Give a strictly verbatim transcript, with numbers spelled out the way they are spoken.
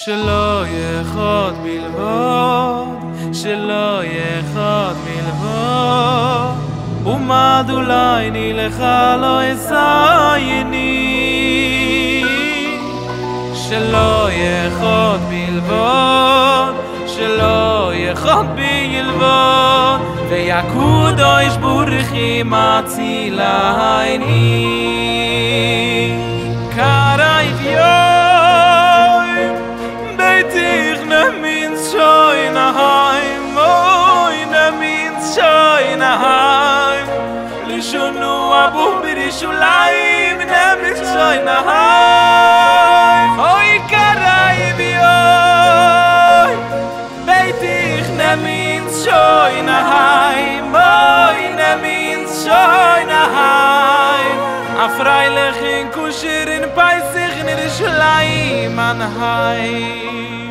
שלא יחד בלבד, שלא יחד מלבד, ומד אולי נלך לא אסייני. שלא יחד בלבד, שלא יחד בלבד, ויקודש בורכי מצילייני. קרייב יום בייתך נמינס שוינהיים, אוי נמינס שוינהיים, לשונו אבו ברישוליים נמינס שוינהיים. אוי קרייב יום בייתך נמינס שוינהיים, אוי נמינס שוינהיים, a freilich in kusher in peisig in der schleim an hai.